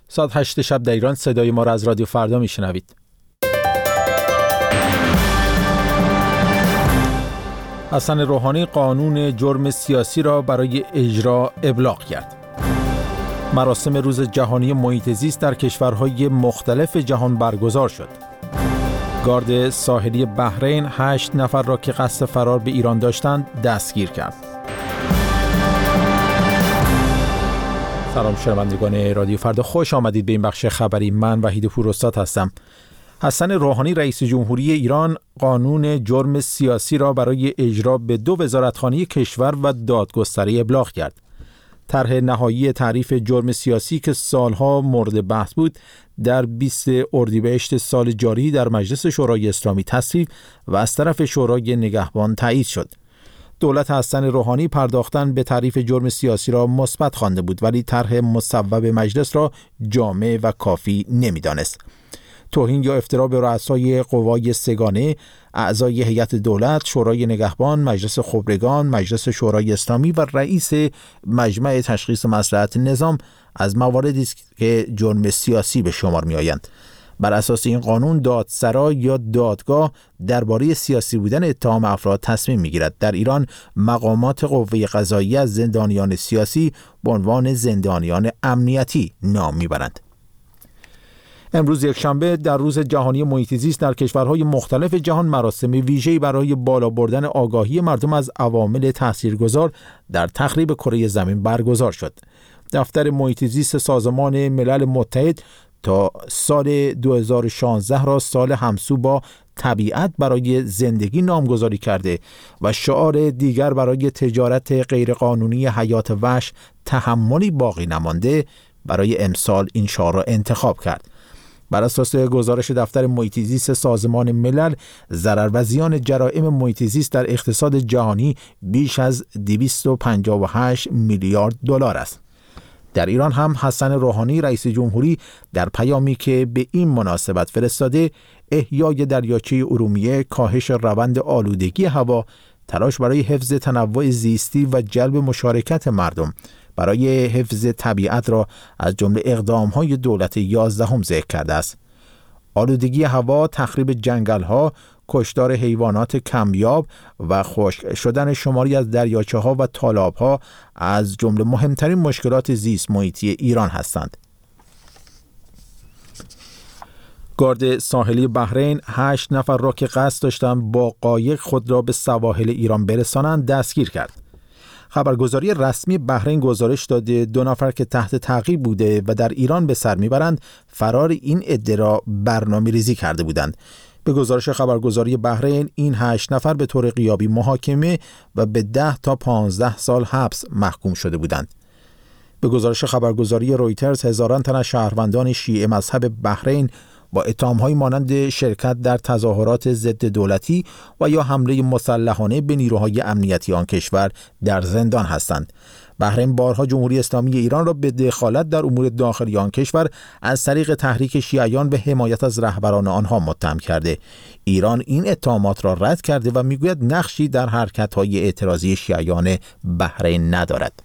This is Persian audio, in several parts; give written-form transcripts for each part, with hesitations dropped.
ساعت 8 شب در ایران صدای ما را از رادیو فردا میشنوید. حسن روحانی قانون جرم سیاسی را برای اجرا ابلاغ کرد. مراسم روز جهانی محیط زیست در کشورهای مختلف جهان برگزار شد. گارد ساحلی بحرین 8 نفر را که قصد فرار به ایران داشتند دستگیر کرد. سلام شنوندگان رادیو فردا، خوش آمدید به این بخش خبری. من وحید پوراستاد هستم. حسن روحانی رئیس جمهوری ایران قانون جرم سیاسی را برای اجرا به 2 وزارتخانه کشور و دادگستری ابلاغ کرد. طرح نهایی تعریف جرم سیاسی که سالها مورد بحث بود در 20 اردیبهشت سال جاری در مجلس شورای اسلامی تصویب و از طرف شورای نگهبان تایید شد. دولت حسن روحانی پرداختن به تعریف جرم سیاسی را مثبت خوانده بود، ولی طرح مصوب مجلس را جامع و کافی نمی‌دانست. توهین یا افترا به رؤسای قوای سگانه، اعضای هیئت دولت، شورای نگهبان، مجلس خبرگان، مجلس شورای اسلامی و رئیس مجمع تشخیص مصلحت نظام از مواردی است که جرم سیاسی به شمار می‌آیند. بر اساس این قانون دادسرا یا دادگاه درباره سیاسی بودن اتهام افراد تصمیم می‌گیرد. در ایران مقامات قوه قضاییه از زندانیان سیاسی به عنوان زندانیان امنیتی نام می‌برند. امروز یکشنبه در روز جهانی محیط زیست در کشورهای مختلف جهان مراسم ویژه‌ای برای بالا بردن آگاهی مردم از عوامل تاثیرگذار در تخریب کره زمین برگزار شد. دفتر محیط زیست سازمان ملل متحد تا سال 2016 را سال همسو با طبیعت برای زندگی نامگذاری کرده و شعار دیگر برای تجارت غیرقانونی حیات وحش تحملی باقی نمانده برای امسال این شعار را انتخاب کرد. بر اساس گزارش دفتر محیط زیست سازمان ملل، ضرر و زیان جرائم محیط زیست در اقتصاد جهانی بیش از 258 میلیارد دلار است. در ایران هم حسن روحانی رئیس جمهوری در پیامی که به این مناسبت فرستاده، احیای دریاچه ارومیه، کاهش روند آلودگی هوا، تلاش برای حفظ تنوع زیستی و جلب مشارکت مردم برای حفظ طبیعت را از جمله اقدام‌های دولت 11 ذکر کرده است. آلودگی هوا، تخریب جنگل‌ها، کشتار حیوانات کمیاب و خشک شدن شماری از دریاچه‌ها و تالاب‌ها از جمله مهمترین مشکلات زیست محیطی ایران هستند. گارد ساحلی بحرین 8 نفر را که قصد داشتند با قایق خود را به سواحل ایران برسانند دستگیر کرد. خبرگزاری رسمی بحرین گزارش داده 2 نفر که تحت تعقیب بوده و در ایران به سر میبرند فرار این عده را برنامه‌ریزی کرده بودند. به گزارش خبرگزاری بحرین این 8 نفر به طور غیابی محاکمه و به 10 تا 15 سال حبس محکوم شده بودند. به گزارش خبرگزاری رویترز هزاران تن از شهروندان شیعه مذهب بحرین با اتهام‌های مانند شرکت در تظاهرات ضد دولتی و یا حمله مسلحانه به نیروهای امنیتی آن کشور در زندان هستند. بحرین بارها جمهوری اسلامی ایران را به دخالت در امور داخلی آن کشور از طریق تحریک شیعیان به حمایت از رهبران آنها متهم کرده. ایران این اتهامات را رد کرده و میگوید نقشی در حرکت‌های اعتراضی شیعیان بحرین ندارد.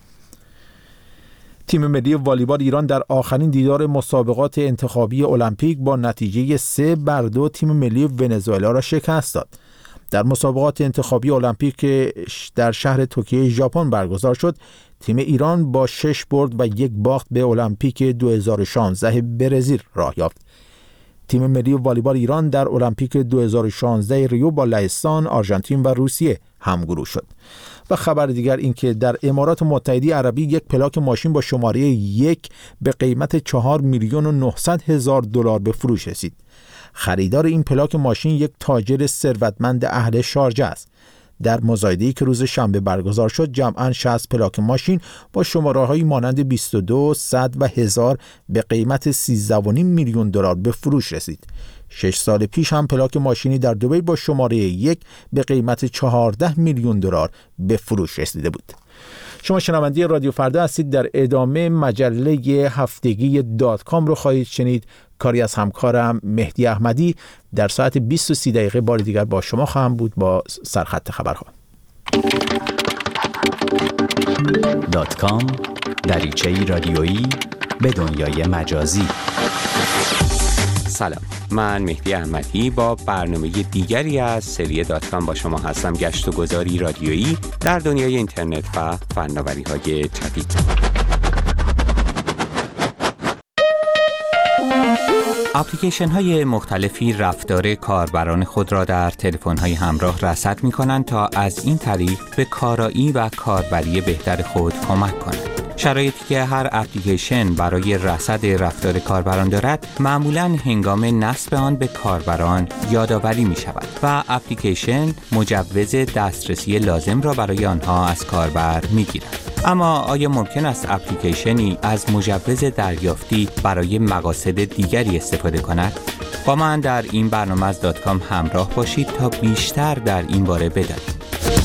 تیم ملی والیبال ایران در آخرین دیدار مسابقات انتخابی المپیک با نتیجه 3-2 تیم ملی ونزوئلا را شکست داد. در مسابقات انتخابی المپیک که در شهر توکیو ژاپن برگزار شد، تیم ایران با 6 برد و 1 باخت به المپیک 2016 برزیل راه یافت. تیم ملی والیبال ایران در المپیک 2016 ریو با لهستان، آرژانتین و روسیه همگروه شد. و خبر دیگر این که در امارات متحده عربی یک پلاک ماشین با شماره 1 به قیمت 4,900,000 دلار به فروش رسید. خریدار این پلاک ماشین یک تاجر ثروتمند اهل شارجه است. در مزایده‌ای که روز شنبه برگزار شد، جمعاً 60 پلاک ماشین با شماره‌هایی مانند 22، 100 و 1000 به قیمت 13.5 میلیون دلار به فروش رسید. 6 سال پیش هم پلاک ماشینی در دبی با شماره 1 به قیمت 14 میلیون دلار به فروش رسیده بود. شما شنونده رادیو فردا هستید. در ادامه مجله هفتگی .com رو خواهید شنید. کاری از همکارم مهدی احمدی. در ساعت 20:30 بار دیگر با شما خواهم بود با سرخط خبرها. .com دریچه‌ای رادیویی به دنیای مجازی. سلام، من مهدی احمدی با برنامه دیگری از سری .com با شما هستم. گشت و گذاری رادیویی در دنیای اینترنت و فناوری‌های جدید. اپلیکیشن های مختلفی رفتار کاربران خود را در تلفن های همراه رصد می کنند تا از این طریق به کارایی و کاربری بهتر خود کمک کنند. شرایطی که هر اپلیکیشن برای رصد رفتار کاربران دارد معمولاً هنگام نصب آن به کاربران یادآوری می شود و اپلیکیشن مجوز دسترسی لازم را برای آنها از کاربر می گیرد. اما آیا ممکن است اپلیکیشنی از مجوز دریافتی برای مقاصد دیگری استفاده کند؟ با من در این برنامه از .com همراه باشید تا بیشتر در این باره بدانید.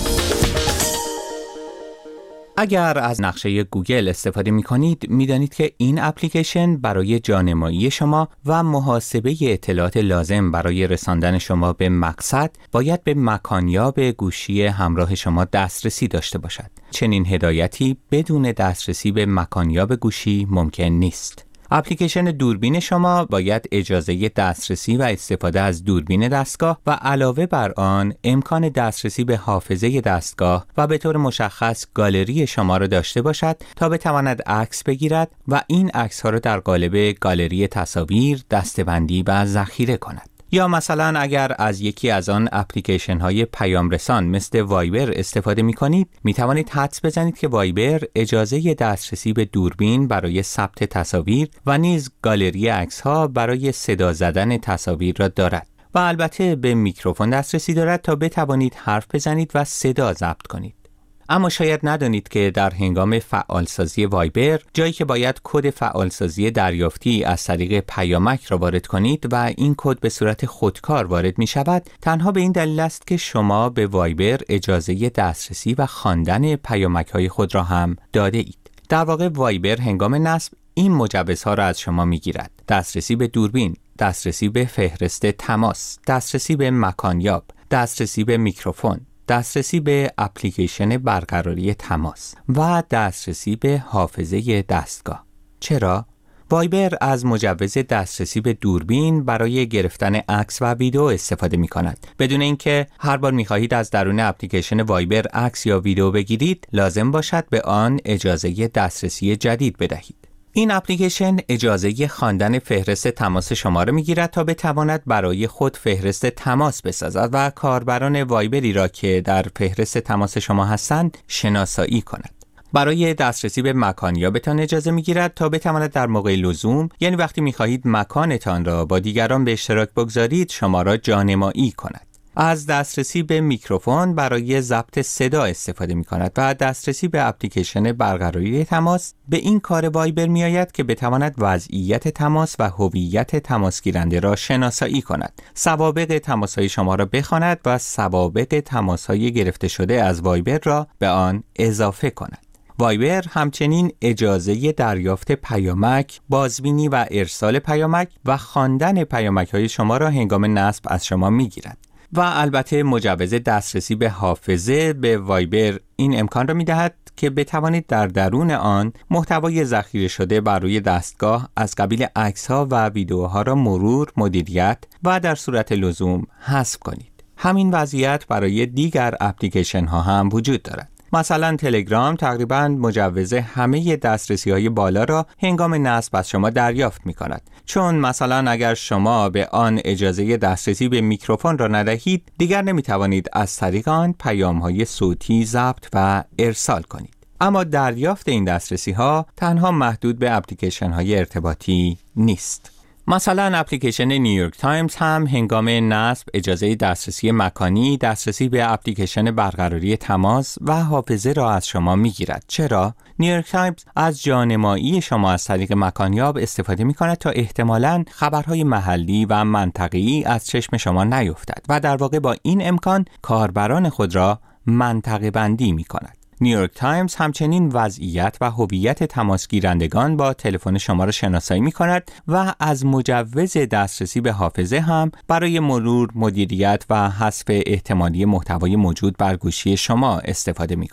اگر از نقشه گوگل استفاده می کنید، می دانید که این اپلیکیشن برای جانمایی شما و محاسبه اطلاعات لازم برای رساندن شما به مقصد باید به مکانیاب گوشی همراه شما دسترسی داشته باشد. چنین هدایتی بدون دسترسی به مکانیاب گوشی ممکن نیست. اپلیکیشن دوربین شما باید اجازه دسترسی و استفاده از دوربین دستگاه و علاوه بر آن امکان دسترسی به حافظه دستگاه و به طور مشخص گالری شما را داشته باشد تا بتواند عکس بگیرد و این عکس‌ها را در قالب گالری تصاویر دسته‌بندی و ذخیره کند. یا مثلا اگر از یکی از آن اپلیکیشن های پیام رسان مثل وایبر استفاده می کنید، می توانید حدس بزنید که وایبر اجازه دسترسی به دوربین برای ثبت تصاویر و نیز گالری عکس ها برای صدا زدن تصاویر را دارد و البته به میکروفون دسترسی دارد تا بتوانید حرف بزنید و صدا ضبط کنید. اما شاید ندانید که در هنگام فعالسازی وایبر، جایی که باید کد فعالسازی دریافتی از طریق پیامک را وارد کنید و این کد به صورت خودکار وارد می شود، تنها به این دلیل است که شما به وایبر اجازه دسترسی و خواندن پیامک های خود را هم داده اید. در واقع وایبر هنگام نصب این مجوزها را از شما می گیرد: دسترسی به دوربین، دسترسی به فهرست تماس، دسترسی به مکانیاب، دسترسی به میکروفون، دسترسی به اپلیکیشن برقراری تماس و دسترسی به حافظه دستگاه. چرا؟ وایبر از مجوز دسترسی به دوربین برای گرفتن عکس و ویدیو استفاده می کند. بدون اینکه هر بار می خواهید از درون اپلیکیشن وایبر عکس یا ویدیو بگیرید، لازم باشد به آن اجازه دسترسی جدید بدهید. این اپلیکیشن اجازه خواندن فهرست تماس شما را می‌گیرد تا بتواند برای خود فهرست تماس بسازد و کاربران وایبری را که در فهرست تماس شما هستند شناسایی کند. برای دسترسی به مکانیابتان اجازه می‌گیرد تا بتواند در موقع لزوم، یعنی وقتی می‌خواهید مکانتان را با دیگران به اشتراک بگذارید، شما را جانمایی کند. از دسترسی به میکروفون برای ضبط صدا استفاده می کند و دسترسی به اپلیکیشن برقراری تماس به این کار وایبر می آید که بتواند وضعیت تماس و هویت تماس گیرنده را شناسایی کند، سوابق تماس های شما را بخواند و سوابق تماس های گرفته شده از وایبر را به آن اضافه کند. وایبر همچنین اجازه دریافت پیامک، بازبینی و ارسال پیامک و خواندن پیامک های شما را هنگام نصب از شما می گیرد. و البته مجوز دسترسی به حافظه به وایبر این امکان را می‌دهد که بتوانید در درون آن محتوای ذخیره شده بر روی دستگاه از قبیل عکس‌ها و ویدیوها را مرور، مدیریت و در صورت لزوم حذف کنید. همین وضعیت برای دیگر اپلیکیشن‌ها هم وجود دارد. مثلا تلگرام تقریباً مجوز همه دسترسی‌های بالا را هنگام نصب از شما دریافت می‌کند. چون مثلا اگر شما به آن اجازه دسترسی به میکروفون را ندهید، دیگر نمی‌توانید از طریق آن پیام‌های صوتی ضبط و ارسال کنید. اما دریافت این دسترسی‌ها تنها محدود به اپلیکیشن‌های ارتباطی نیست. مثلا اپلیکیشن نیویورک تایمز هم هنگام نصب اجازه دسترسی مکانی، دسترسی به اپلیکیشن برقراری تماس و حافظه را از شما میگیرد. چرا؟ نیویورک تایمز از جانمایی شما از طریق مکانیاب استفاده می کند تا احتمالاً خبرهای محلی و منطقه‌ای از چشم شما نیفتد و در واقع با این امکان کاربران خود را منطقه بندی می کند. نیویورک تایمز همچنین وضعیت و هویت تماس گیرندگان با تلفن شما را شناسایی می کند و از مجوز دسترسی به حافظه هم برای مرور، مدیریت و حذف احتمالی محتوای موجود بر گوشی شما استفاده می کند.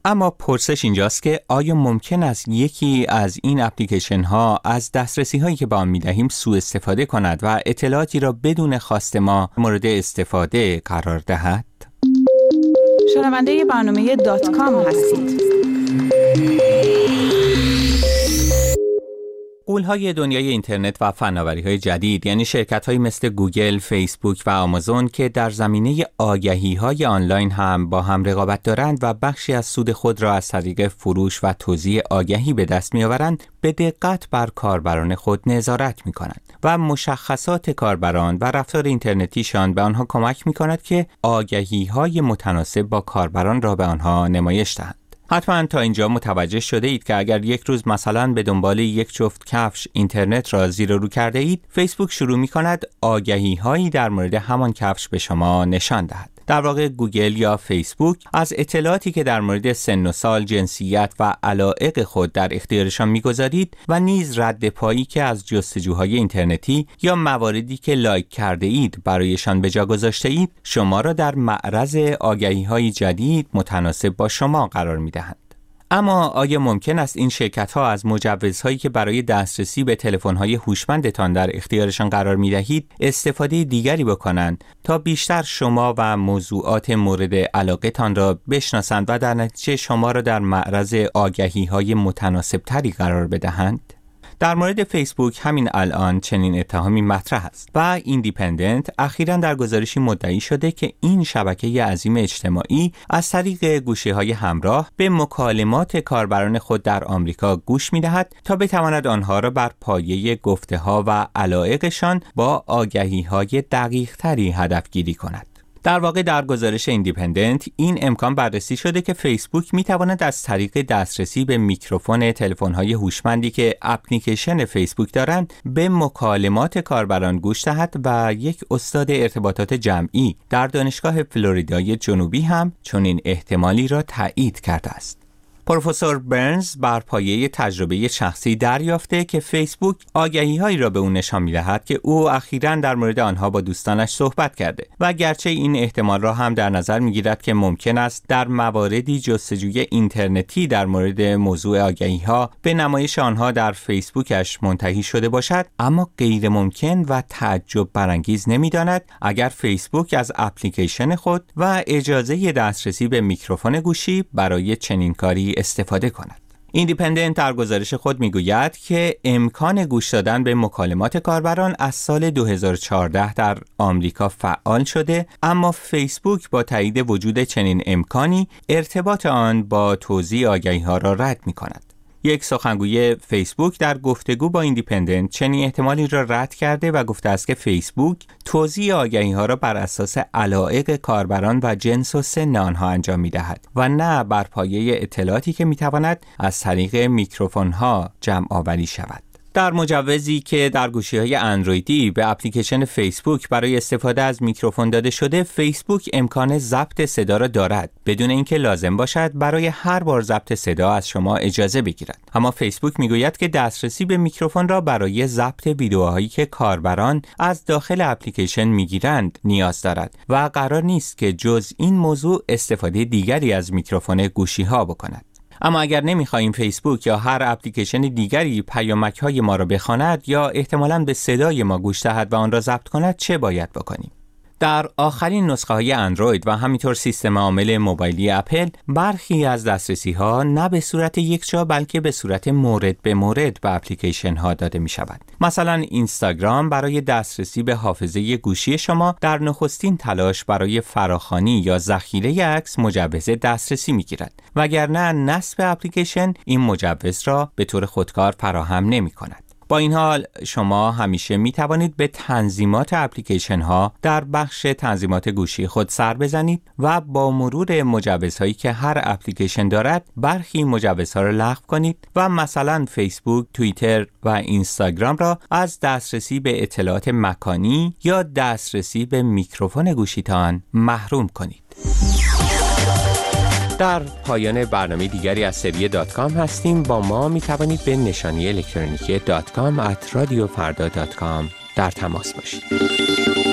اما پرسش اینجاست که آیا ممکن است یکی از این اپلیکیشن ها از دسترسی هایی که به آن می‌دهیم سوء استفاده کند و اطلاعاتی را بدون خواست ما مورد استفاده قرار دهد؟ شنونده برنامه .com هستید. غول‌های دنیای اینترنت و فناوری‌های جدید، یعنی شرکت‌هایی مثل گوگل، فیسبوک و آمازون که در زمینه آگهی‌های آنلاین هم با هم رقابت دارند و بخشی از سود خود را از طریق فروش و توزیع آگهی به دست می‌آورند، به دقت بر کاربران خود نظارت می‌کنند و مشخصات کاربران و رفتار اینترنتیشان به آنها کمک می‌کند که آگهی‌های متناسب با کاربران را به آنها نمایش دهند. حتما تا اینجا متوجه شده اید که اگر یک روز مثلا به دنبال یک جفت کفش اینترنت را زیر و رو کرده اید، فیسبوک شروع می کند آگهی هایی در مورد همان کفش به شما نشان دهد. در واقع گوگل یا فیسبوک از اطلاعاتی که در مورد سن و سال، جنسیت و علایق خود در اختیارشان می‌گذارید و نیز رد پایی که از جستجوهای اینترنتی یا مواردی که لایک کرده اید برایشان به جا گذاشته اید، شما را در معرض آگهی‌های جدید متناسب با شما قرار می‌دهند. اما آیا ممکن است این شرکت‌ها از مجوزهایی که برای دسترسی به تلفن‌های هوشمندتان در اختیارشان قرار می‌دهید استفاده دیگری بکنند تا بیشتر شما و موضوعات مورد علاقه‌تان را بشناسند و در نتیجه شما را در معرض آگهی‌های متناسب‌تری قرار بدهند؟ در مورد فیسبوک همین الان چنین اتهامی مطرح است و ایندیپندنت اخیراً در گزارشی مدعی شده که این شبکه عظیم اجتماعی از طریق گوشی‌های همراه به مکالمات کاربران خود در آمریکا گوش می‌دهد تا بتواند آنها را بر پایه گفته‌ها و علایقشان با آگهی‌های دقیق‌تری هدفگیری کند. در واقع در گزارش ایندیپندنت این امکان بررسی شده که فیسبوک میتواند از طریق دسترسی به میکروفون تلفن‌های هوشمندی که اپلیکیشن فیسبوک دارند به مکالمات کاربران گوش دهد و یک استاد ارتباطات جمعی در دانشگاه فلوریدای جنوبی هم چنین احتمالی را تایید کرده است. پروفسور برنز بر پایه تجربه شخصی دریافته که فیسبوک آگهی‌هایی را به او نشان می‌دهد که او اخیراً در مورد آنها با دوستانش صحبت کرده و گرچه این احتمال را هم در نظر می‌گیرد که ممکن است در مواردی جستجوی اینترنتی در مورد موضوع آگهی‌ها به نمایش آنها در فیسبوکش منتهی شده باشد، اما غیر ممکن و تعجب برانگیز نمی‌داند اگر فیسبوک از اپلیکیشن خود و اجازه دسترسی به میکروفون گوشی برای چنین کاری استفاده کند. ایندیپندنت در گزارش خود میگوید که امکان گوش دادن به مکالمات کاربران از سال 2014 در آمریکا فعال شده، اما فیسبوک با تایید وجود چنین امکانی ارتباط آن با توزیع آگهی‌ها را رد می‌کند. یک سخنگوی فیسبوک در گفتگو با ایندیپندنت چنین احتمالی را رد کرده و گفته است که فیسبوک توزیع آگهی‌ها را بر اساس علایق کاربران و جنس و سن آنها انجام می‌دهد و نه بر پایه اطلاعاتی که می‌تواند از طریق میکروفون‌ها جمع آوری شود. در مجوزی که در گوشی‌های اندرویدی به اپلیکیشن فیسبوک برای استفاده از میکروفون داده شده، فیسبوک امکان ضبط صدا را دارد بدون اینکه لازم باشد برای هر بار ضبط صدا از شما اجازه بگیرد. اما فیسبوک میگوید که دسترسی به میکروفون را برای ضبط ویدیوهایی که کاربران از داخل اپلیکیشن میگیرند نیاز دارد و قرار نیست که جز این موضوع استفاده دیگری از میکروفون گوشی‌ها بکند. اما اگر نمی‌خواهیم فیسبوک یا هر اپلیکیشن دیگری پیامک‌های ما را بخواند یا احتمالاً به صدای ما گوش دهد و آن را ضبط کند، چه باید بکنیم؟ در آخرین نسخه‌های اندروید و همینطور سیستم عامل موبایلی اپل، برخی از دسترسی‌ها نه به صورت یکجا بلکه به صورت مورد به مورد به اپلیکیشن‌ها داده می‌شود. مثلا اینستاگرام برای دسترسی به حافظه گوشی شما در نخستین تلاش برای فراخوانی یا ذخیره عکس مجوز دسترسی می‌گیرد، وگرنه نصب اپلیکیشن این مجوز را به طور خودکار فراهم نمی‌کند. با این حال شما همیشه می توانید به تنظیمات اپلیکیشن ها در بخش تنظیمات گوشی خود سر بزنید و با مرور مجوزهایی که هر اپلیکیشن دارد برخی مجوزها را لغو کنید و مثلا فیسبوک، توییتر و اینستاگرام را از دسترسی به اطلاعات مکانی یا دسترسی به میکروفون گوشیتان محروم کنید. در پایان برنامه دیگری از سری .com هستیم. با ما می توانید به نشانی الکترونیکی .com @radiofarda.com در تماس باشید.